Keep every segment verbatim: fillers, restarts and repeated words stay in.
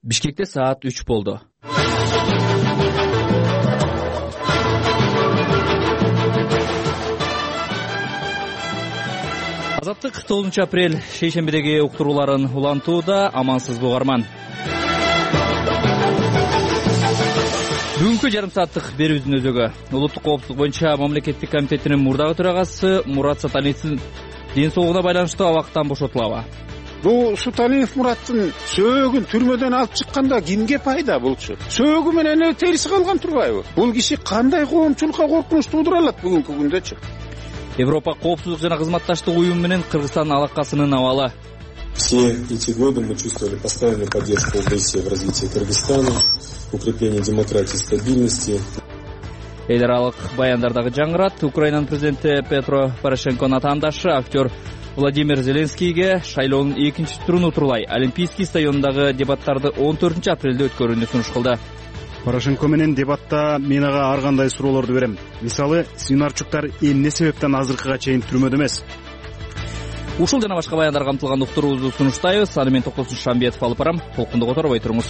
Бишкекте саат үч болду. Азаттык тогузунчу апрель шейшембидеги уктурууларын улантууда. Амансызбы угарман. Бүгүнкү жарым сааттык берүүбүздүн өзөгү улуттук коопсуздук боюнча мамлекеттик комитетинин мурдагы төрагасы Мурат Саталиевдин ден соолугуна байланыштуу абактан бошотулабы? Бул Саталиев Мураттын сөөгүн түрмөдөн алып чыкканда кимге пайда болчу? Сөөгү менен эле териси калган турбайбы? Бул киши кандай коомчулукка коркунуч туудура алат бүгүнкү күндөчү? Европа коопсуздук жана кызматташтык уюму менен Кыргызстан алакасынын абалы. Все эти годы мы чувствовали постоянную поддержку ОБСЕ в развитии Кыргызстана, укреплении демократии и стабильности. Эл аралык баяндардагы жаңырат. Украинанын президенти Петро Порошенконун атаандашы актер Владимир Зеленскийге шайлоонун экинчи турун утурлай Олимпийский стадионундагы дебаттарды он төртүнчү апрелде өткөрүүнү сунуш кылды. Порошенко менен дебатта мен ага ар кандай суроолорду берем. Мисалы, Свинарчуктар эмне себептен азыркыга чейин түрмөдө эмес? Ушул жана башка баяндар камтылган уктуруубузду сунуштайбыз. Аны мен Токтосун Шамбетов алып барам. Толкунду которбой туруңуз.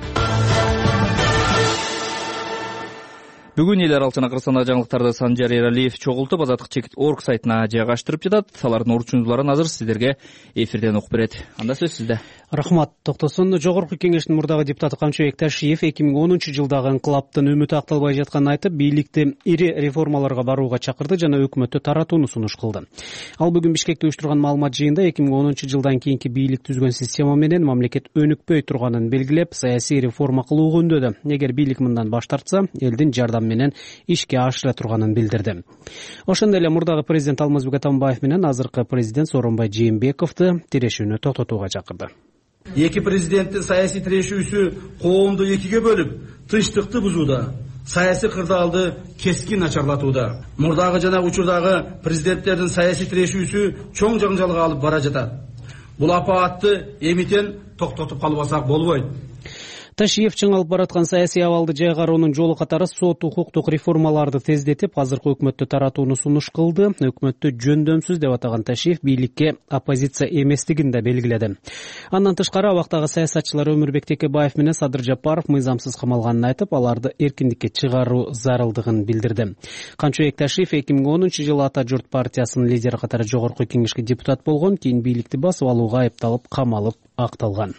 Бүгүн эл аралык жана Кыргызстандагы жаңылыктарды Санжар Эралиев чогултуп, азаттык чекит точка орг сайтына жайгаштырып жатат. Алардын орчундуларын азыр сиздерге эфирден окуп берет. Анда сөз сизде. Рахмат, Токтосун. Жогорку кеңештин мурдагы депутаты Камчыбек Ташиев эки миң онунчу жылдагы инкылаптын үмүтү акталбай жатканын айтып, бийликти ири реформаларга барууга чакырды жана өкмөттү таратууну сунуш кылды. Ал бүгүн Бишкекте уюштурган маалымат жыйында эки миң онунчу жылдан кийинки бийлик түзгөн система менен мамлекет өнүкпөй турганын белгилеп, саясий реформа кылууга үндөдү. Эгер бийлик мындан баш тартса, элдин жардам менен ишке ашыра турганын билдирди. Ошондой эле мурдагы президент Алмазбек Атамбаев менен азыркы президент Сооронбай Жээнбековду тирешүүнү токтотууга чакырды. Эки президенттин саясий тирешүүсү коомду экиге бөлүп, тынчтыкты бузууда, саясий кырдаалды кескин начарлатууда. Мурдагы жана учурдагы президенттердин саясий тирешүүсү чоң жаңжалга алып бара жатат. Бул апаатты эмитен токтотуп калбасак болбойт. Ташиев чыңалып бараткан саясий абалды жайгаруунун жолу катары сот укуктук реформаларды тездетип, азыркы өкмөттү таратууну сунуш кылды. Өкмөттү жөндөмсүз деп атаган Ташиев бийликке оппозиция эместигин да белгиледи. Андан тышкары абактагы саясатчылар Өмүрбек Текебаев менен Садыр Жапаров мыйзамсыз камалганын айтып, аларды эркиндикке чыгаруу зарылдыгын билдирди. Камчыбек Ташиев эки миң онунчу жылы Ата журт партиясынын лидери катары жогорку кеңешке депутат болгон, кийин бийликти басып алууга айыпталып, камалып акталган.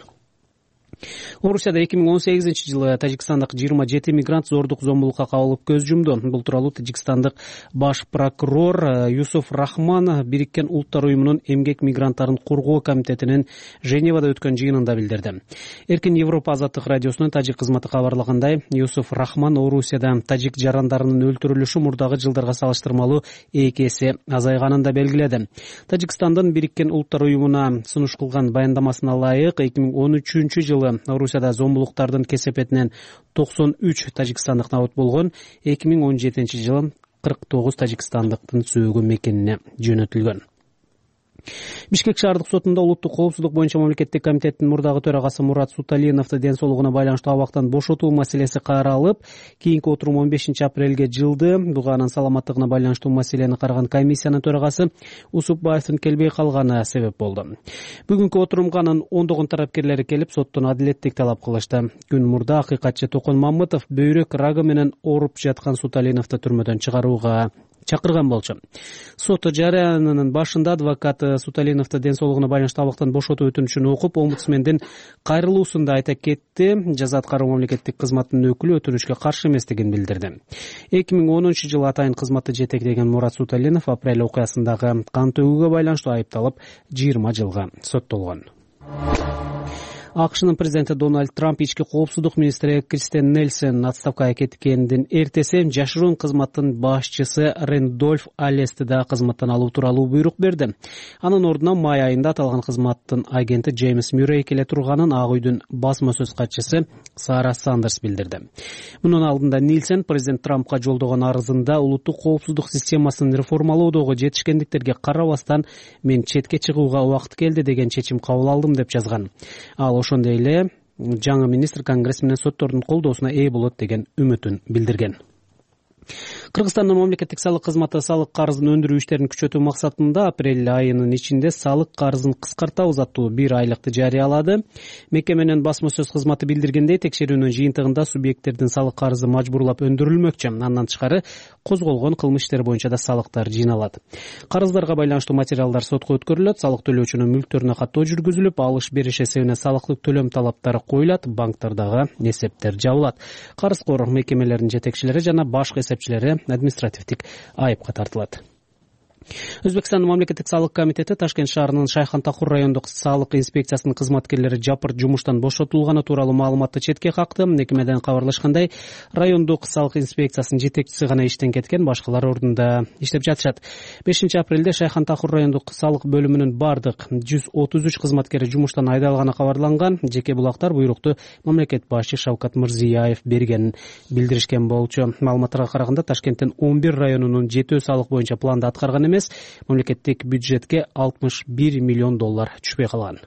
Орусияда эки миң он сегизинчи жылы Тажикстандык жыйырма жети мигрант зордук зомбулукка кабылып көз жумду. Бул тууралуу Тажикстандык баш прокурор Юсуф Рахман Бириккен Улуттар уюмунун эмгек мигранттарын коргоо комитетинин Женевада өткөн жыйынында билдирди. Эркин Европа азаттык радиосунун тажик кызматы кабарлагандай, Юсуф Рахман Орусияда тажик жарандарынын өлтүрүлүшү мурдагы жылдарга салыштырмалуу эки эсе азайганын да белгиледи. Тажикстандын Бириккен Улуттар уюмуна сунуш кылган баяндамасына ылайык эки миң он үчүнчү жылы Орусияда зомбулуктардын кесепетинен токсон үч тажикстандык набыт болгон, эки миң он жетинчи жылы кырк тогуз тажикстандыктын сөөгү мекенине жөнөтүлгөн. Бишкек шаардык сотунда улуттук коопсуздук боюнча мамлекеттик комитеттин мурдагы төрагасы Мурат Суталиновду ден соолугуна байланыштуу абактан бошотуу маселеси каралып, кийинки отурум он бешинчи апрелге жылды. Буга анын саламаттыгына байланыштуу маселени караган комиссиянын төрагасы Усупбаевдин келбей калганы себеп болду. Бүгүнкү отурумга анын ондогон тарапкерлери келип, соттон адилеттик талап кылышты. Күн мурда акыйкатчы Токон Мамытов бөйрөк рагы менен ооруп жаткан Суталиновду түрмөдөн чыгарууга чакырган болчу. Сот жарыянынын башында адвокат Суталиновду ден соолугуна байланыштуу абактан бошотуу өтүнүчүн окуп, омбудсмендин кайрылуусунда айта кетти. Жаза аткаруу мамлекеттик кызматтын өкүлү өтүнүчкө каршы эместигин билдирди. эки миң онунчу жылы атайын кызматты жетектеген Мурат Суталинов апрель окуясындагы кан төгүүгө байланыштуу айыпталып, жыйырма жылга соттолгон. АКШнын президенти Дональд Трамп ички коопсуздук министри Кристен Нельсон отставкага кеткендин эртеси жашыруун кызматтын башчысы Рэндольф Аллести да кызматтан алуу тууралуу буйрук берди. Анын ордуна май айында аталган кызматтын агенти Джеймс Мюррей келе турганын Ак үйдүн басма сөз катчысы Сара Сандерс билдирди. Мунун алдында Нельсон президент Трампка жолдогон арызында улуттук коопсуздук системасын реформалоодогу жетишкендиктерге карабастан мен четке чыгууга убакыт келди деген чечим кабыл алдым деп жазган. Ал ошондой эле жаңы министр Конгресс менен соттордун колдоосуна ээ болот деген үмүтүн билдирген. Кыргызстандын мамлекеттик салык кызматы салык карызын өндүрүү иштерин күчөтүү максатында апрель айынын ичинде салык карызын кыскартабыз аттуу бир айлыкты жарыялады. Мекеменин басма сөз кызматы билдиргендей, текшерүүнүн жыйынтыгында субъекттердин салык карызы мажбурлап өндүрүлмөкчү. Андан тышкары козголгон кылмыш иштери боюнча да салыктар жыйналат. Карыздарга байланыштуу материалдар сотко өткөрүлөт, салык төлөөчүнүн мүлктөрүнө каттоо жүргүзүлүп, алыш бериш эсебине салыктык төлөм талаптары коюлат, банктардагы эсептер жабылат. Карызкор мекемелердин жетекчилери жана башкы эсепчилери административдик айыпка тартылат. Өзбекстандын мамлекеттик салык комитети Ташкент шаарынын Шайхан-Тахур райондук салык инспекциясынын кызматкерлери жапырт жумуштан бошотулганы тууралуу маалыматты четке какты. Мекемеден кабарлашкандай, райондук салык инспекциясынын жетекчиси гана иштен кеткен, башкалар ордунда иштеп жатышат. бешинчи апрелде Шайхан-Тахур райондук салык бөлүмүнүн бардык жүз отуз үч кызматкери жумуштан айдалганы кабарланган. Жеке булактар буйрукту мамлекет башчы Шавкат Мирзиёев бергенин билдиришкен болчу. Маалыматтарга караганда, Ташкенттин он бир районунун жетөө салык боюнча планды аткарган эмес, мамлекеттик бюджетке алтымыш бир миллион доллар түшпөй калган.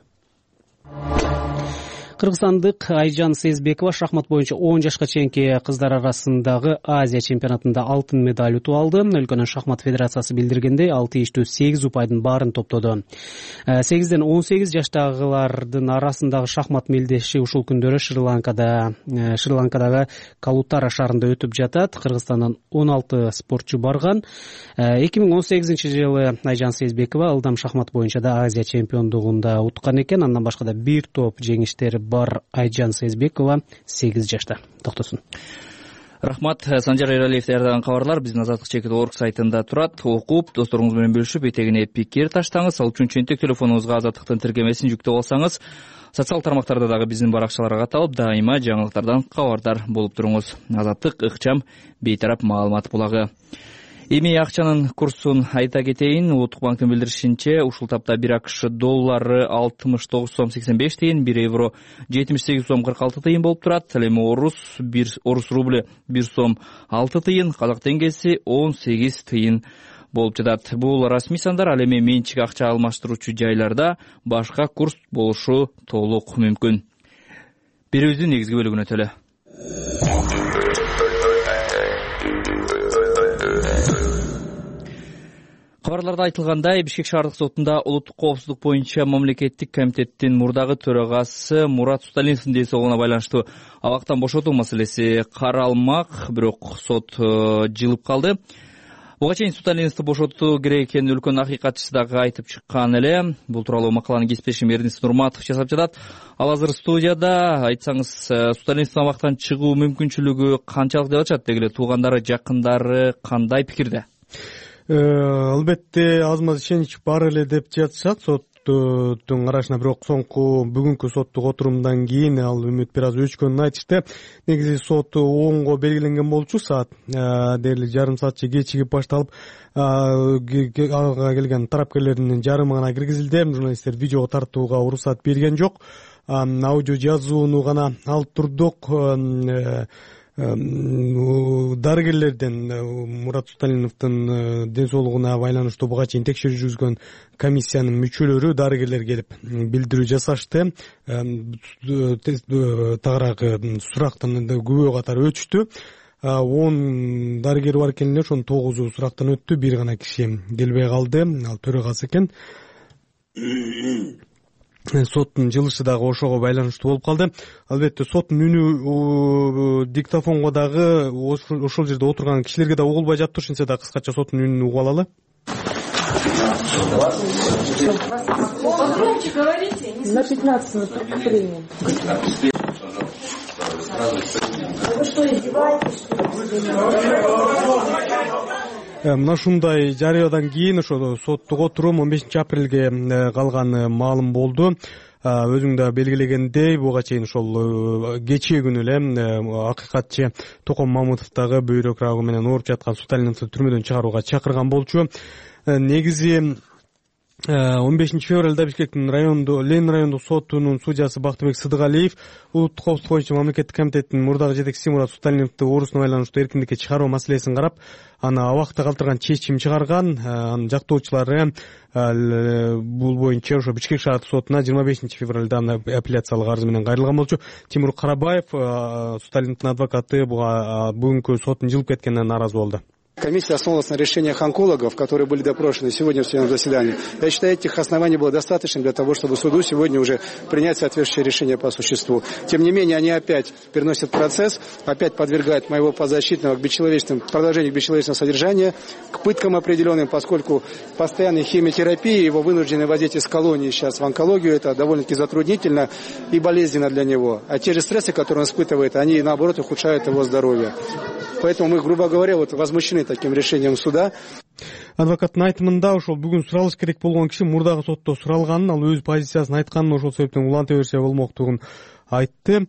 Кыргызстандык Айжан Сезбекова шахмат боюнча он жашка чейинки кыздар арасындагы Азия чемпионатында алтын медаль утуп алды. Өлкөнүн шахмат федерациясы билдиргендей, ал тийиштүү сегиз упайдын баарын топтоду. сегизден он сегиз жаштагылардын арасындагы шахмат мелдеши ушул күндөрү Шри-Ланкада Шри-Ланкадагы Калутара шаарында өтүп жатат. Кыргызстандан он алты спортчу барган. эки миң он сегизинчи жылы Айжан Сезбекова ылдам шахмат боюнча да Азия чемпиондугунда уткан экен. Андан башка да бир топ жеңиштери бар Айжан Сезбекова сегиз жашта. Токтосун. Рахмат. Санжар Эралиев даярдаган кабарлар биздин азаттык чекит орг сайтында турат. Окуп, досторуңуз менен бөлүшүп, этегине пикир таштаңыз. Ал үчүн чөнтөк телефонуңузга азаттыктын тиркемесин жүктөп алсаңыз, социал тармактарда дагы биздин баракчаларга каталып, дайыма жаңылыктардан кабардар болуп туруңуз. Азаттык ыкчам бейтарап маалымат булагы. Эми акчанын курсун айта кетейин. Улуттук банктын билдиришинче, ушул тапта бир АКШ доллары алтымыш тогуз сом сексен беш тыйын, бир евро жетимиш сегиз сом кырк алты тыйын болуп турат. Ал эми орус бир орус рубль бир сом алты тыйын, казак теңгеси он сегиз тыйын болуп жатат. Бул расмий сандар. Ал эми менчик акча алмаштыруучу жайларда башка курс болушу толук мүмкүн. Берүүбүздүн негизги бөлүгүнө төлө. Кабарларда айтылгандай, Бишкек шаардык сотунда улуттук коопсуздук боюнча мамлекеттик комитеттин мурдагы төрагасы Мурат Суталиновдун ден соолугуна байланыштуу абактан бошотуу маселеси каралмак, бирок сот жылып калды. Буга чейин Суталиновду бошотуу керек экенин өлкөнүн акыйкатчысы дагы айтып чыккан эле. Бул тууралуу макаланы кесиптешим Эрдинис Нурматов жасап жатат. Ал азыр студияда. Айтсаңыз, Суталиновдун абактан чыгуу мүмкүнчүлүгү канчалык деп атышат? Деги эле туугандары, жакындары кандай пикирде? Албетте аз маз ишенич бар эле деп жатышат соттун карашына, бирок соңку бүгүнкү соттук отурумдан кийин ал үмүт бир аз өчкөнүн айтышты. Негизи сот онго белгиленген болчу, саат дээрлик жарым саатчы кечигип башталып, ага келген тарапкерлердин жарымы гана киргизилди. Журналисттер видеого тартууга уруксат берген жок. Аудио жазууну гана алып турдук. Дарыгерлерден Мурат Суталиновдун ден соолугуна байланыштуу буга чейин текшерүү жүргүзгөн комиссиянын мүчөлөрү дарыгерлер келип билдирүү жасашты. Тагыраагы сурактан күбө катары өтүштү. он дарыгер бар экен эле, ошонун тогузу сурактан өттү, бир гана киши келбей калды. Ал төрагасы экен. Соттун жылышы дагы ошого байланыштуу болуп калды. Албетте соттун үнү диктофонго дагы ошол жерде отурган кишилерге да угулбай жатты. Ошентсе да кыскача соттун үнүн угуп алалы. На пятнадцать минут приготовления. Вы что, издеваетесь? Мына ушундай жарыядан кийин ошо соттук отурум он бешинчи апрелге калган маалым болду. Өзүң да белгилегендей, буга чейин ошол кечээ күнү эле акыйкатчы Током Мамытов дагы бөйрөк рагы менен ооруп жаткан Суталиновду түрмөдөн чыгарууга чакырган болчу. Негизи он бешинчи февралда Бишкектин райондук Ленин райондук сотунун судьясы Бактыбек Сыдыгалиев улуттук коопсуздук боюнча мамлекеттик комитеттин мурдагы жетекчиси Мурат Суталиновду оорусуна байланыштуу эркиндикке чыгаруу маселесин карап, аны абакта калтырган чечим чыгарган. Анын жактоочулары бул боюнча ошо Бишкек шаардык сотуна жыйырма бешинчи февралда апелляциялык арыз менен кайрылган болчу. Тимур Карабаев, Суталиновдун адвокаты, буга бүгүнкү соттун жылып кеткенине нааразы болду. Комиссия основывалась на решениях онкологов, которые были допрошены сегодня в судебном заседании. Я считаю, этих оснований было достаточно для того, чтобы суду сегодня уже принять соответствующее решение по существу. Тем не менее, они опять переносят процесс, опять подвергают моего подзащитного к бесчеловечным, продолжению бесчеловечного содержания, к пыткам определенным, поскольку постоянной химиотерапии, его вынужденное воздействие с колонии сейчас в онкологию, это довольно-таки затруднительно и болезненно для него. А те же стрессы, которые он испытывает, они, наоборот, ухудшают его здоровье. Поэтому мы, грубо говоря, вот возмущены таким решением суда. Адвокаттын айтымында ошол бүгүн суралыш керек болгон киши мурдагы сотто суралганын, ал өз позициясын айтканын, ошол себептен уланта берсе болмоктугун айтты.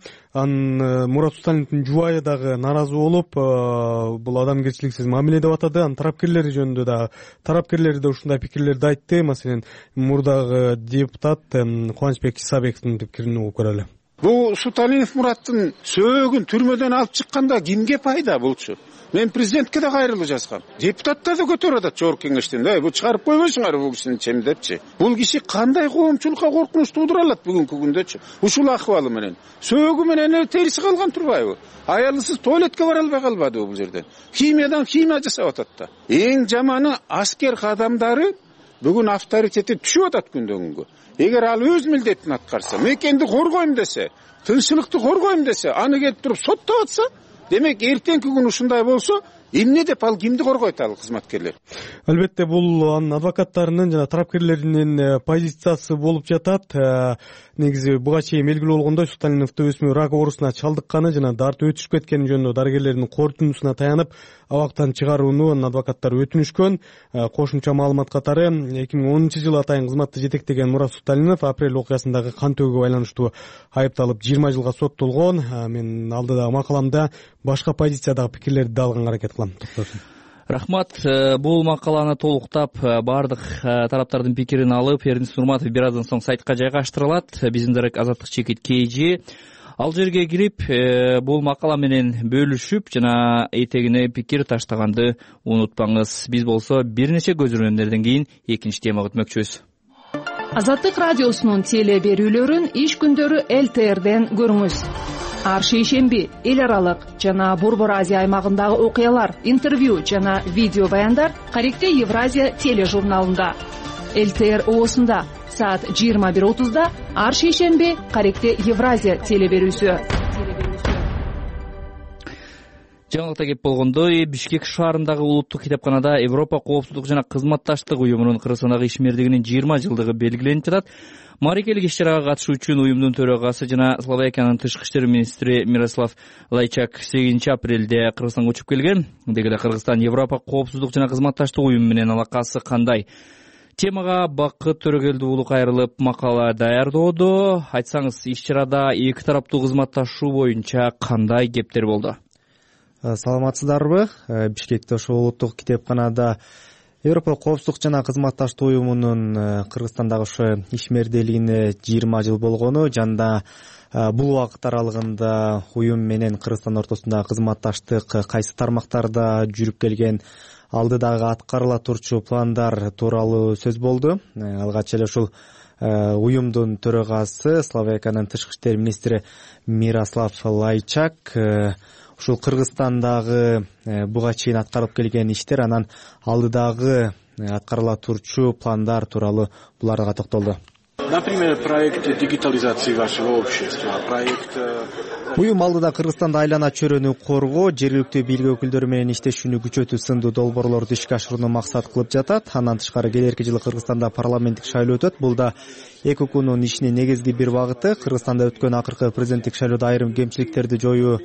Анын Мурат Суталиновдун жубайы дагы нааразы болуп, бул адамгерчиликсиз мамиле деп атады. Анын тарапкерлери жөнүндө да тарапкерлери да ушундай пикирлерди айтты. Маселен, мурдагы депутат Кубанычбек Исабековдун пикирин угуп көрөлү. Бул Суталинов Мураттын сөөгүн түрмөдөн алып чыкканда кимге пайда болчу? Мен президентке да кайрылуу жазгам. Депутаттар да көтөрүп атат жогорку кеңештен. Ай, бул чыгарып койбойсуңар бул кишини чем депчи. Бул киши кандай коомчулукка коркунуч туудура алат бүгүнкү күндөчү? Ушул акыбалы менен. Сөөгү менен эле териси калган турбайбы? Аялысыз туалетке бара албай калбады бул жерден. Химиядан химия жасап атат да. Эң жаманы аскер кадамдары бүгүн авторитети түшүп атат күндөн күнгө. Эгер ал өз милдетин аткарса, мекенди коргойм десе, тынччылыкты коргойм десе, аны келип туруп соттоп атса, демек эртеңки күн ушундай болсо, эмне деп ал кимди коргойт ал кызматкерлер? Албетте бул анын адвокаттарынын жана тарапкерлеринин позициясы болуп жатат. Негизи буга чейин белгилүү болгондой, Суталиновду өсмөр рак оорусуна чалдыкканы жана дарты өтүшүп кеткени жөнүндө дарыгерлердин корутундусуна таянып, абактан чыгарууну анын адвокаттары өтүнүшкөн. Кошумча маалымат катары эки миң онунчу жылы атайын кызматты жетектеген Мурат Суталинов апрель окуясындагы кан төгүүгө байланыштуу айыпталып жыйырма жылга соттолгон. Мен алдыдагы макаламда башка позициядагы пикирлерди да алганга аракет кылам. Рахмат. Бул макаланы толуктап бардык тараптардын пикирин алып, Эрдинс Нурматов бир аздан соң сайтка жайгаштырылат. Биздин дарек Азаттык чекит кей жи. Ал жерге кирип, бул макала менен бөлүшүп жана этегине пикир таштаганды унутпаңыз. Биз болсо бир нече көзөрмөндөрдөн кийин экинчи темага өтмөкчүбүз. Азаттык радиосунун теле берүүлөрүн иш күндөрү эл тэ эрден көрүңүз. Ар шейшемби эл аралык жана Борбор Азия аймагындагы окуялар, интервью жана видео баяндар Каректе Евразия тележурналында. эл тэ эр оосунда саат жыйырма бир отузда ар шейшемби Каректе Евразия теле берүүсү. Жаңылыкта кеп болгондой, Бишкек шаарындагы улуттук китепканада Европа коопсуздук жана кызматташтык уюмунун Кыргызстандагы ишмердигинин жыйырма жылдыгы белгиленип жатат. Марикелик иш-чарага катышуу үчүн уюмдун төрагасы жана Словакиянын тышкы иштер министри Мирослав Лайчак сегизинчи апрелде Кыргызстанга учуп келген. Деги эле Кыргызстан Европа коопсуздук жана кызматташтык уюму менен алакасы кандай? Темага Бакыт Төрөгелди уулу кайрылып макала даярдоодо. Айтсаңыз, иш-чарада эки тараптуу кызматташуу боюнча кандай кептер болду? Саламатсыздарбы? Бишкекте ошо улуттук китепканада Европа коопсуздук жана кызматташтык уюмунун Кыргызстандагы ошо ишмердүүлүгүнө жыйырма жыл болгону жана бул убакыт аралыгында уюм менен Кыргызстан ортосунда кызматташтык кайсы тармактарда жүрүп келген, алдыдагы аткарыла турчу пландар тууралуу сөз болду. Алгач эле ушул уюмдун төрагасы Словакиянын тышкы иштер министри Мирослав Лайчак ушул Кыргызстандагы буга чейин аткарылып келген иштер, анан алдыдагы аткарыла турчу пландар тууралуу буларга токтолду. Например, проект дигитализации вашего общества, проект... Уюм алдыда Кыргызстанда айлана чөйрөнү коргоо, жергиликтүү бийлик өкүлдөрү менен иштешүүнү күчөтүү сындуу долбоорлорду ишке ашырууну максат кылып жатат. Андан тышкары келерки жылы Кыргызстанда парламенттик шайлоо өтөт. Бул да эки укмунун ишинин негизги бир багыты. Кыргызстанда өткөн акыркы президенттик шайлоодо айрым кемчиликтерди жоюу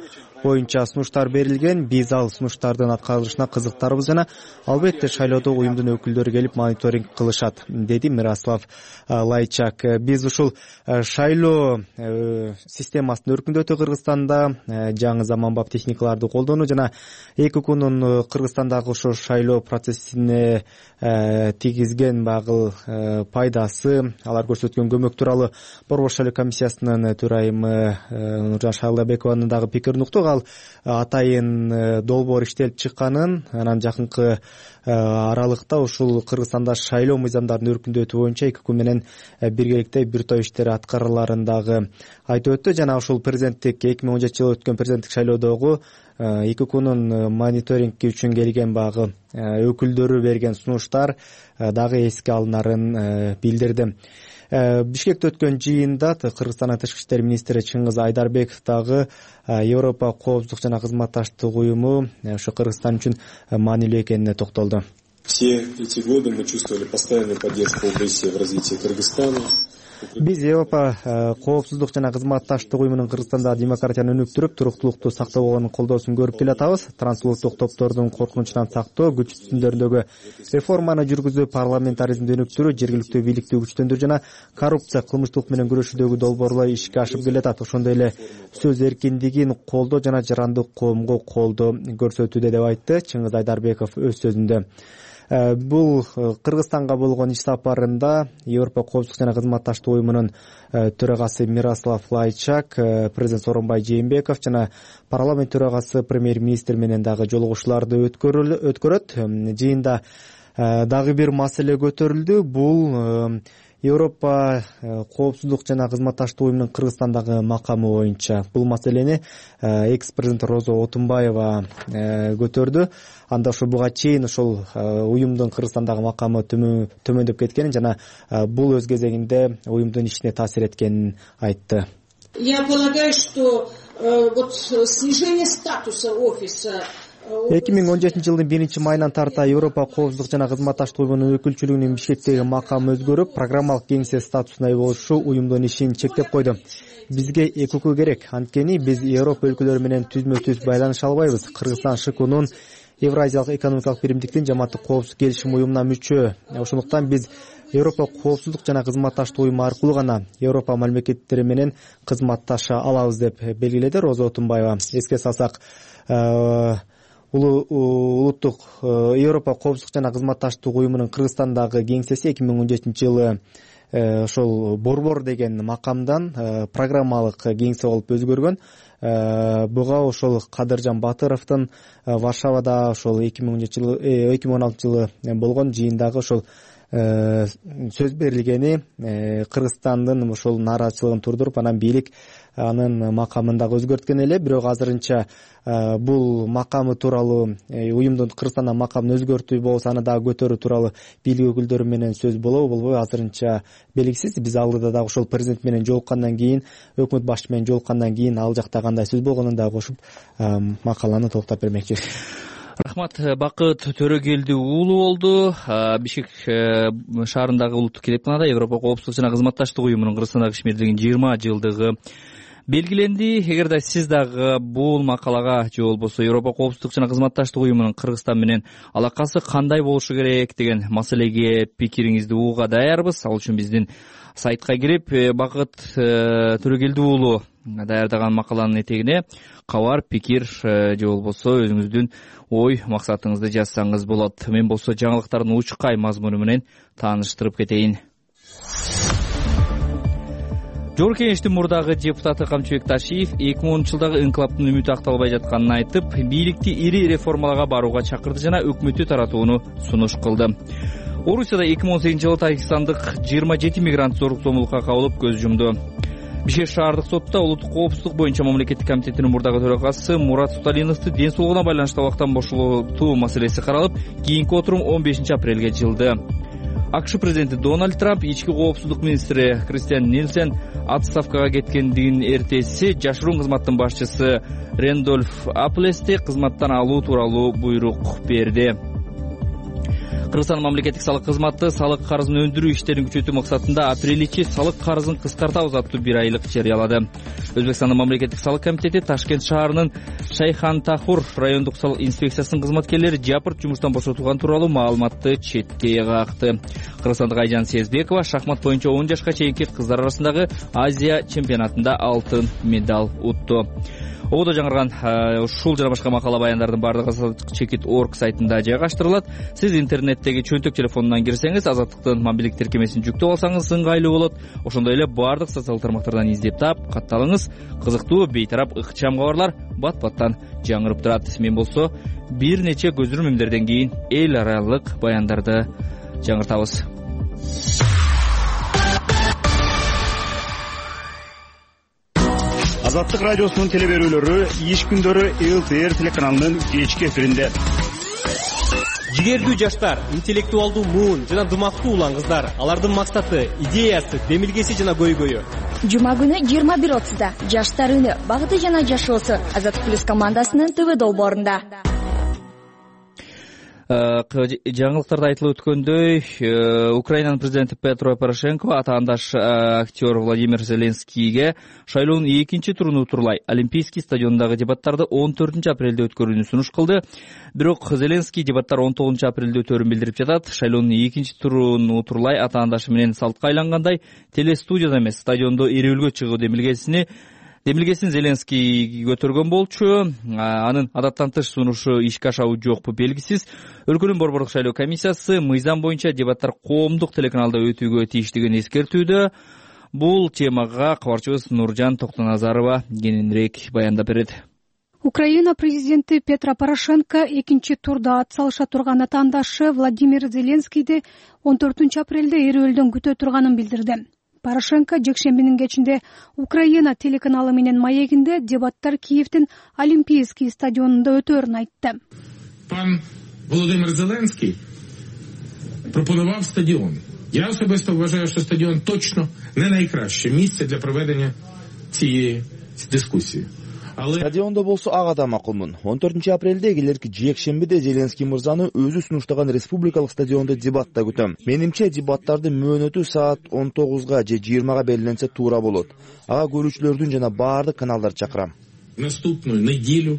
боюнча сунуштар берилген. Биз ал сунуштардын аткарылышына кызыктарбыз жана албетте шайлоодо уюмдун өкүлдөрү келип мониторинг кылышат, деди Мирослав Лайчак. Биз ушул шайлоо системасын өркүндөтүү Кыргызстанда жаңы заманбап техникаларды колдонуу жана эки укунун Кыргызстандагы ошо шайлоо процессине тийгизген багыл пайдасы, алар көрсөткөн көмөк тууралуу Борбор шайлоо комиссиясынын төрайымы Нуржан Шайлабекованын дагы пикирин уктук. Ал атайын долбоор иштелип чыкканын, анан жакынкы аралыкта ушул Кыргызстанда шайлоо мыйзамдарын өркүндөтүү боюнча эки укум менен биргеликте бир топ иштери аткарыларын дагы айтып өттү. Жана ушул президенттик эки миң он жетинчи жылы өткөн президенттик шайлоодогу эки укунун мониторинги үчүн келген багы өкүлдөрү берген сунуштар дагы эске алынарын билдирди. Бишкекте өткөн жыйында Кыргызстандын тышкы иштер министри Чыңгыз Айдарбеков дагы Европа коопсуздук жана кызматташтык уюму ошо Кыргызстан үчүн маанилүү экенине токтолду. Все эти годы мы чувствовали постоянную поддержку ОБСЕ в развитии Кыргызстана. Биз Европа коопсуздук жана кызматташтык уюмунун Кыргызстанда демократияны өнүктүрүп, туруктуулукту сактоого колдоосун көрүп келатабыз. Трансулуттук топтордун коркунучунан сактоо, күч түзүмдөрүндөгү реформаны жүргүзүү, парламентаризмди өнүктүрүү, жергиликтүү бийликти күчтөндүрүү жана коррупция, кылмыштуулук менен күрөшүүдөгү долбоорлор ишке ашып келатат. Ошондой эле сөз эркиндигин колдоо жана жарандык коомго колдоо көрсөтүүдө деп айтты Чыңгыз Айдарбеков өз сөзүндө. Бул Кыргызстанга болгон иш сапарында Европа коопсуздук жана кызматташтык уюмунун төрагасы Мирослав Лайчак, президент Сооронбай Жээнбеков жана парламент төрагасы премьер-министр менен дагы жолугушууларды өткөрөт. Жыйында дагы бир маселе көтөрүлдү. Бул Европа коопсуздук жана кызматташтык уюмунун Кыргызстандагы макамы боюнча. Бул маселени экс-президент Роза Отунбаева көтөрдү. Анда ошо буга чейин ошол уюмдун Кыргызстандагы макамы төмөндөп кеткенин жана бул өз кезегинде уюмдун ишине таасир эткенин айтты. Я полагаю, что вот снижение статуса офиса эки миң он жетинчи жылдын биринчи майынан тарта Европа коопсуздук жана кызматташтык уюмунун өкүлчүлүгүнүн Бишкектеги макамы өзгөрүп, программалык кеңсе статусуна ээ болушу уюмдун ишин чектеп койду. Бизге эки укук керек. Анткени биз Европа өлкөлөрү менен түзмө-түз байланыша албайбыз. Кыргызстан ШКУнун Евразиялык экономикалык биримдиктин жамааттык коопсуздук келишим уюмуна мүчө. Ошондуктан биз Европа коопсуздук жана кызматташтык уюму аркылуу гана Европа мамлекеттери менен кызматташа алабыз деп белгиледи Роза Отунбаева. Эске салсак, улуттук Европа коопсуздук жана кызматташтык уюмунун Кыргызстандагы кеңсеси эки миң он жетинчи жылы ошол борбор деген макамдан программалык кеңсе болуп өзгөргөн. Буга ошол Кадыржан Батыровдун Варшавада ошол эки миң он алтынчы жылы болгон жыйындагы ошол сөз берилгени Кыргызстандын ошол нааразычылыгын турдуруп, анан бийлик анын макамын дагы өзгөрткөн эле. Бирок азырынча бул макамы тууралуу, уюмдун Кыргызстандан макамын өзгөртүү болсо аны дагы көтөрүү тууралуу бийлик өкүлдөрү менен сөз болобу болбойбу азырынча белгисиз. Биз алдыда дагы ошол президент менен жолуккандан кийин, өкмөт башчысы менен жолуккандан кийин ал жакта кандай сөз болгонун дагы кошуп макаланы толуктап бермекчи. Рахмат. Бакыт Төрөгелди уулу болду. Бишкек шаарындагы улуттук китепканада Европа коопсуздук жана кызматташтык уюмунун Кыргызстандагы ишмердигинин жыйырма жылдыгы белгиленди. Эгерде сиз дагы бул макалага же болбосо Европа коопсуздук жана кызматташтык уюмунун Кыргызстан менен алакасы кандай болушу керек деген маселеге пикириңизди угууга даярбыз. Ал үчүн биздин сайтка кирип, Бакыт Төрөгелди уулу даярдаган макаланын этегине кабар, пикир же болбосо өзүңүздүн ой максатыңызды жазсаңыз болот. Мен болсо жаңылыктардын учкай мазмуну менен тааныштырып кетейин. Жогорку Кеңештин мурдагы депутаты Камчыбек Ташиев эки миң онунчу жылдагы инкылаптын үмүтү акталбай жатканын айтып, бийликти ири реформаларга барууга чакырды жана өкмөттү таратууну сунуш кылды. Орусияда эки миң он сегизинчи жылы Тажикстандык жыйырма жети мигрант зорлук-зомбулукка кабылып көз жумду. Бишкек шаардык сотто улуттук коопсуздук боюнча мамлекеттик комитетинин мурдагы төрагасы Мурат Суталиновду ден соолугуна байланыштуу абактан бошотуу маселеси каралып, кийинки отурум он бешинчи апрелге жылды. АКШ президенти Дональд Трамп ички коопсуздук министри Кристиан Нильсен отставкага кеткендигин эртеси жашыруун кызматтын башчысы Рэндольф Аплести кызматтан алуу тууралуу буйрук берди. Кыргызстан мамлекеттик салык кызматы салык карызын өндүрүү иштерин күчөтүү максатында апрель ичи салык карызын кыскартабыз аттуу бир айлык жарыялады. Өзбекстандын мамлекеттик салык комитети Ташкент шаарынын Шайхантахур райондук салык инспекциясынын кызматкерлери жапырт жумуштан бошотулган тууралуу маалыматты четке какты. Кыргызстандык Айжан Сезбекова шахмат боюнча он жашка чейинки кыздар арасындагы Азия чемпионатында алтын медаль утту. Оодо жаңырган ушул жана башка макала баяндардын баардыгы азаттык чекит точка орг сайтында жайгаштырылат. Сиз интернеттеги чөнтөк телефонунан кирсеңиз, азаттыктын мобилдик тиркемесин жүктөп алсаңыз ыңгайлуу болот. Ошондой эле баардык социалдык тармактардан издеп таап, катталыңыз. Кызыктуу, бейтарап, ыкчам кабарлар бат-баттан жаңырып турат. Мен болсо бир нече көзүрмөмдөрдөн кийин эл аралык баяндарды жаңыртабыз. Азаттык радиосунун телеберүүлөрү иш күндөрү эл тэ эр телеканалынын кечки эфиринде. Жигердүү жаштар, интеллектуалдуу муун жана дымактуу улан кыздар, алардын максаты, идеясы, демилгеси жана көйгөйү. Жума күнү жыйырма бир отузда жаштар үні багыты жана жашоосу Азаттык плюс командасынын ТВ долбоорунда. Жаңылыктарда айтылып өткөндөй, Украинанын президенти Петро Порошенко атаандаш актер Владимир Зеленскийге шайлоонун экинчи турун утурлай Олимпийский стадионундагы дебаттарды он төртүнчү апрелде өткөрүүнү сунуш кылды. Бирок Зеленский дебаттар он тогузунчу апрелде өтөөрүн билдирип жатат. Шайлоонун экинчи турун утурлай атаандашы менен салтка айлангандай телестудияда эмес, стадиондо эриөлгө чыгуу демилгесини Демилгесин Зеленский көтөргөн болчу. Анын адаттан тыш сунушу ишке ашабы жокпу белгисиз. Өлкөнүн борбордук шайлоо комиссиясы мыйзам боюнча дебаттар коомдук телеканалда өтүүгө тийиштигин эскертүүдө. Бул темага кабарчыбыз Нуржан Токтоназарова кененирээк баяндап берет. Украина президенти Петро Порошенко экинчи турда ат салыша турган атаандашы Владимир Зеленскийди он төртүнчү апрелде эриөлдөн күтө турганын билдирди. Порошенко жекшембинин кечинде Украина телеканалы менен маегинде дебаттар Киевдин Олимпийский стадионунда өтөөрүн айтты. Пан Володимир Зеленский пропонував стадіон. Я особисто вважаю, що стадіон точно не найкраще місце для проведення цієї дискусії. Стадиондо болсо ага да макулмун. он төртүнчү апрелде келерки жекшембиде Зеленский мырзаны өзү сунуштаган республикалык стадиондо дебатта күтөм. Менимче дебаттардын мөөнөтү саат он тогузга же жыйырмага белгиленсе туура болот. Ага көрүүчүлөрдүн жана баардык каналдар чакырам. Наступную неделю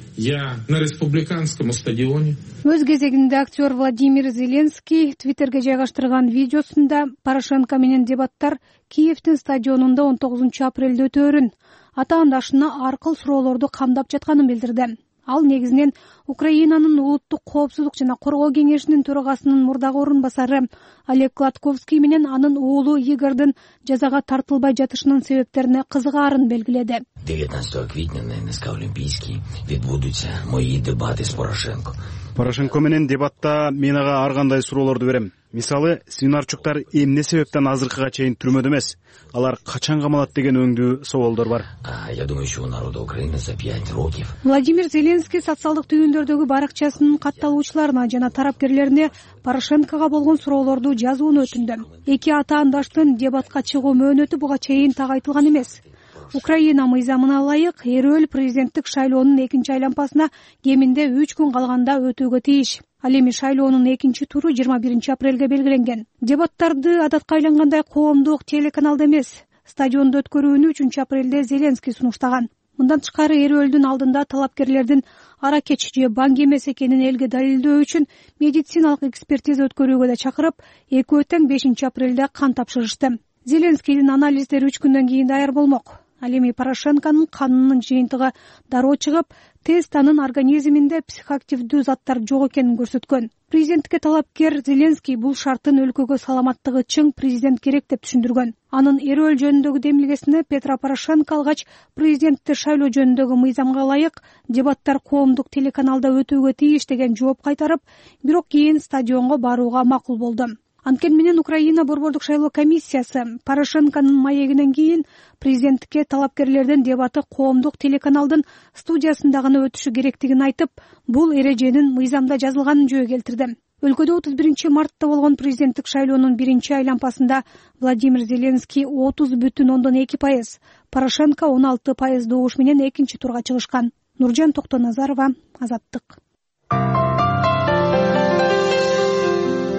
я на республиканском стадионе. Өз кезегинде актер Владимир Зеленский Твиттерге жайгаштырган видеосунда Порошенко менен дебаттар Киевдин стадионунда он тогузунчу апрелде өтөөрүн, атаандашына аркыл суроолорду камдап жатканын билдирди. Ал негизинен Украинанын улуттук коопсуздук жана коргоо кеңешинин төрагасынын мурдагы орун басары Олег Гладковский менен анын уулу Игордун жазага тартылбай жатышынын себептерине кызыгаарын белгиледи. девятнадцатого квітня на эн эс ка Олимпийский відбудуться мої дебати з Порошенко. Порошенко менен дебатта мен ага ар кандай суроолорду берем. Мисалы, свинарчуктар эмне себептен азыркыга чейин түрмөдө эмес? Алар качан камалат деген өңдүү суолдор бар. Я думаю, что у народа Украины за пять років. Владимир Зеленский социалдык түйүндөрдөгү баракчасынын катталуучуларына жана тарапкерлерине Порошенкого болгон суроолорду жазууну өтүндү. Эки атаандаштын дебатка чыгуу мөөнөтү буга чейин тагайтылган эмес. Украина мыйзамына ылайык эриөл президенттик шайлоонун экинчи айланпасына кеминде үч күн калганда өтүүгө тийиш. Ал эми шайлоонун экинчи туру жыйырма биринчи апрелге белгиленген. Дебаттарды адатка айлангандай коомдук телеканалда эмес, стадиондо өткөрүүнү үчүнчү апрелде Зеленский сунуштаган. Мындан тышкары эриөлдүн алдында талапкерлердин аракеч же банк эмес экенин элге далилдөө үчүн медициналык экспертиза өткөрүүгө да чакырып, экөө тең бешинчи апрелде кан тапшырышты. Зеленскийдин анализдери үч күндөн кийин даяр болмок. Ал эми Порошенконун канынын жыйынтыгы дароо чыгып, тест анын организминде психоактивдүү заттар жок экенин көрсөткөн. Президентке талапкер Зеленский бул шарттын өлкөгө саламаттыгы чың президент керек деп түшүндүргөн. Анын эриөл жөнүндөгү демилгесине Петро Порошенко алгач президентти шайлоо жөнүндөгү мыйзамга ылайык дебаттар коомдук телеканалда өтүүгө тийиш деген жооп кайтарып, бирок кийин стадионго барууга макул болду. Анткени менен Украина борбордук шайлоо комиссиясы Порошенконун маегинен кийин президенттикке талапкерлердин дебаты коомдук телеканалдын студиясында гана өтүшү керектигин айтып, бул эреженин мыйзамда жазылганын жөө келтирди. Өлкөдө отуз биринчи мартта болгон президенттик шайлоонун биринчи айланпасында Владимир Зеленский отуз бүтүн ондон эки пайыз, Порошенко он алты пайыз добуш менен экинчи турга чыгышкан. Нуржан Токтоназарова, Азаттык.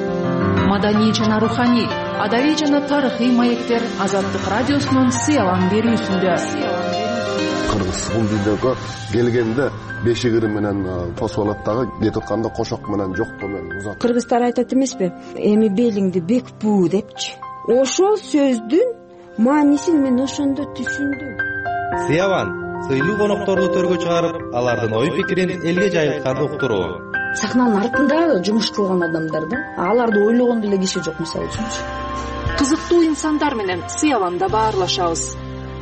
маданий жана руханий, адабий жана тарыхый маектер Азаттык радиосунун сыялан берүүсүндө. Кыргыз Сулдүйдөгө келгенде бешигири менен тосуп алат дагы, кетип атканда кошок менен жоктоо менен узат. Кыргыздар айтат эмеспи? Эми белиңди бек буу депчи. Ошол сөздүн маанисин мен ошондо түшүндүм. Сыяван сыйлуу конокторду төргө чыгарып, алардын ой пикирин элге жайылтканды уктуруу. Сахнанын артында жумуш кылган адамдар да, аларды ойлогон деле киши жок, мисалы үчүнчү. Кызыктуу инсандар менен Сыяванда баарлашабыз.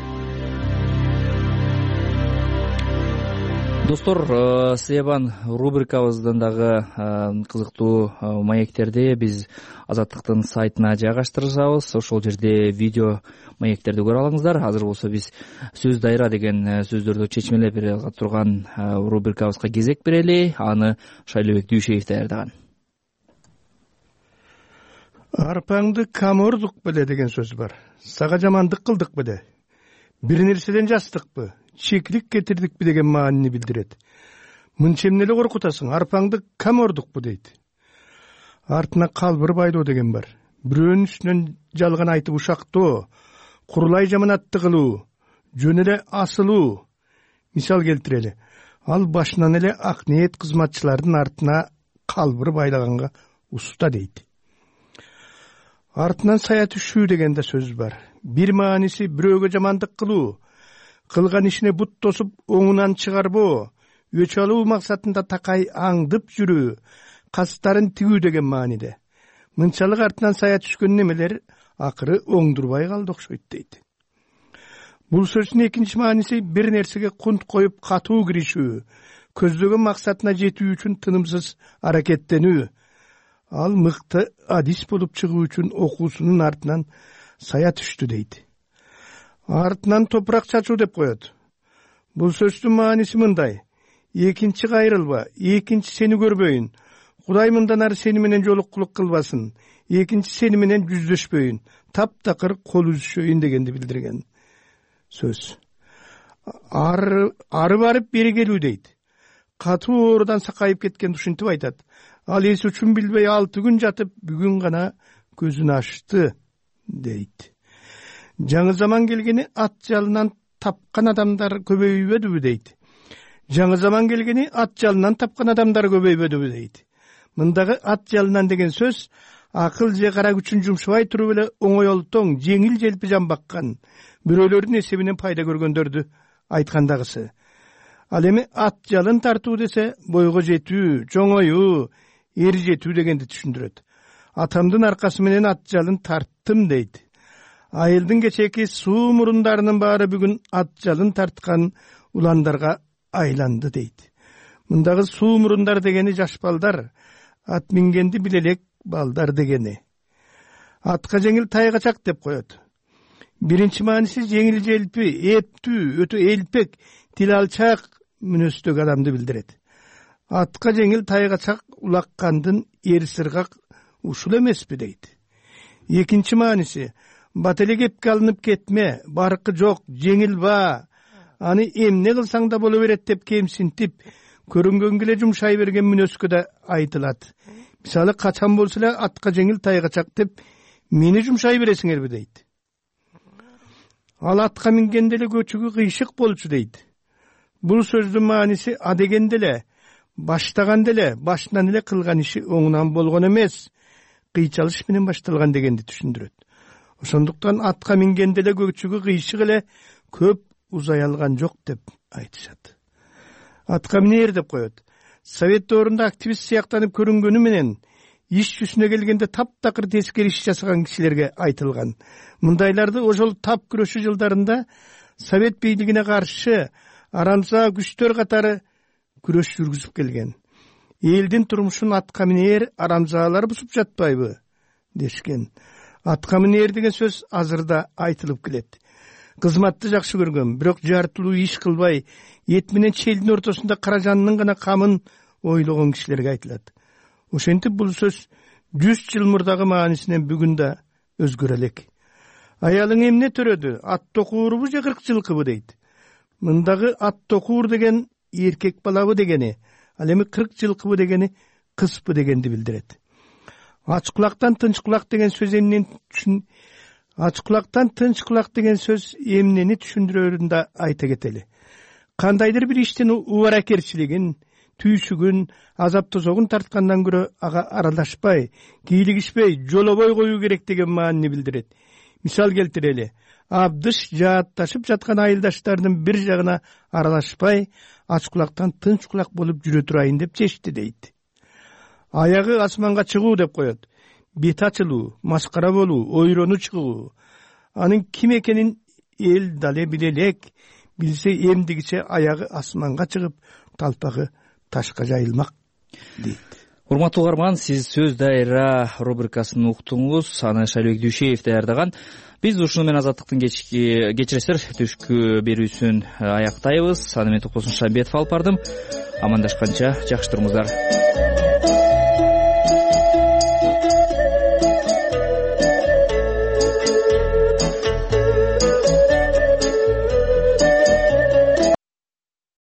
Достор, Сыяван рубрикабыздан дагы кызыктуу маектерди биз Азаттыктын сайтына жайгаштырабыз. Ошол жерде видео маектерди көрө алыңыздар. Азыр болсо биз сөз дайра деген сөздөрдү чечмелеп бере турган рубрикабызга кезек берели. Аны Шайлообек Дүйшеев даярдаган. Арпаңды камордук беле деген сөз бар. Сага жамандык кылдык беле, бир нерседен жастыкпы, чекилик кетирдикпи деген маанини билдирет. Мынча эмне эле коркутасың, арпаңды камордукпу дейт. Артына калбыр байлоо деген бар. Бирөөнүн үстүнөн жалган айтып ушактоо, курулай жаманатты кылуу, жөн эле асылуу. Мисал келтирели. Ал башынан эле ак ниет кызматчылардын артына калбыр байлаганга уста дейт. Артынан сая түшүү деген да сөз бар. Бир мааниси бирөөгө жамандык кылуу, кылган ишине бут тосуп оңунан чыгарбоо, өч алуу максатында такай аңдып жүрүү, кастарын тигүү деген мааниде. Мынчалык артынан сая түшкөн немелер акыры оңдурбай калды окшойт дейт. Бул сөздүн экинчи мааниси бир нерсеге кунт коюп катуу киришүү, көздөгөн максатына жетүү үчүн тынымсыз аракеттенүү. Ал мыкты адис болуп чыгуу үчүн окуусунун артынан сая түштү дейт. Артынан топурак чачуу деп коет. Бул сөздүн мааниси мындай: экинчи кайрылба, экинчи сени көрбөйүн, Кудай мындан ары сени менен жолуккулук кылбасын, экинчи сени менен жүздөшпөйүн, таптакыр кол үзүшөйүн дегенди билдирген сөз. Ары ары барып бери келүү дейт. Катуу оорудан сакайып кеткен ушинтип айтат. Ал эс үчүн билбей алты күн жатып, бүгүн гана көзүн ачты дейт. Жаңы заман келгени ат жалынан тапкан адамдар көбөйбөдүбү дейт. Жаңы заман келгени ат жалынан тапкан адамдар көбөйбөдүбү дейт. Мындагы ат жалынан деген сөз акыл же кара күчүн жумшабай туруп эле оңойлтоң, жеңил желпи жан баккан, бирөөлөрдүн эсебинен пайда көргөндөрдү айткандагысы. Ал эми ат жалын тартуу десе бойго жетүү, чоңоюу, эр жетүү дегенди түшүндүрөт. Атамдын аркасы менен ат жалын тарттым дейт. Айылдын кечеки суу мурундарынын баары бүгүн ат жалын тарткан уландарга айланды дейт. Мындагы суу мурундар дегени жаш балдар, ат мингенди билелек балдар дегени. Атка жеңил тайгачак деп коет. Биринчи мааниси жеңил желпи, эптүү, өтө элпек, тил алчак мүнөздөгү адамды билдирет. Атка жеңил тайгачак улаккандын эр сыргак ушул эмеспи дейт. Экинчи мааниси бат эле кепке алынып кетме, баркы жок, жеңил ба, аны эмне кылсаң да боло берет деп кемсинтип, көрүнгөнгө эле жумшай берген мүнөзгө да айтылат. Мисалы, качан болсо эле атка жеңил тайгачак деп мени жумшай бересиңерби дейт. Ал атка мингенде эле көчүгү кыйшык болчу дейт. Бул сөздүн мааниси а дегенде эле, баштаганда эле, башынан эле кылган иши оңунан болгон эмес, кыйчалыш менен башталган дегенди түшүндүрөт. Ошондуктан атка мингенде эле көчүгү кыйшык эле көп узай алган жок деп айтышат. Атка минер деп коет. Совет доорунда активист сыяктанып көрүнгөнү менен иш жүзүнө келгенде таптакыр тескери иш жасаган кишилерге айтылган. Мындайларды ошол тап күрөшүү жылдарында Совет бийлигине каршы арамза күчтөр катары күрөш жүргүзүп келген. Элдин турмушун атка минер арамзаалар бузуп жатпайбы дешкен. Атка минер деген сөз азырда айтылып келет. Кызматты жакшы көргөн, бирок жартылуу иш кылбай, эт менен челдин ортосунда каражанынын гана камын ойлогон кишилерге айтылат. Ошентип бул сөз жүз жыл мурдагы маанисинен бүгүн да өзгөрө элек. Аялың эмне төрөдү? Ат токуурбу же кырк жылкыбы дейт. Мындагы ат токуур деген эркек балабы дегени, ал эми кырк жылкыбы дегени кызбы дегенди билдирет. ач кулактан тынч кулак деген сөз эмнени түшүн ач кулактан тынч кулак деген сөз эмнени түшүндүрөрүн да айта кетели. Кандайдыр бир иштин убаракерчилигин, түйсүгүн, азап тозогун тарткандан көрө ага аралашпай, кийлигишпей, жолобой коюу керек деген маанини билдирет. Мисал келтирели. Абдыш жаатташып жаткан айылдаштардын бир жагына аралашпай, ач кулактан тынч кулак болуп жүрө турайын деп чечти дейт. Аягы асманга чыгуу деп коет. Бет ачылуу, маскара болуу, ойрону чыгуу. Анын ким экенин эл дале биле элек, билсе эмдигиче аягы асманга чыгып, талпагы ташка жайылмак дейт. Урматтуу угарман, сиз сөз дайра рубрикасын уктуңуз. Аны Шайлбек Дүйшеев даярдаган. Биз ушуну менен Азаттыктын кечки кечиресиздер түшкү берүүсүн аяктайбыз. Аны мен Токосун Шамбетов алып бардым. Амандашканча жакшы туруңуздар.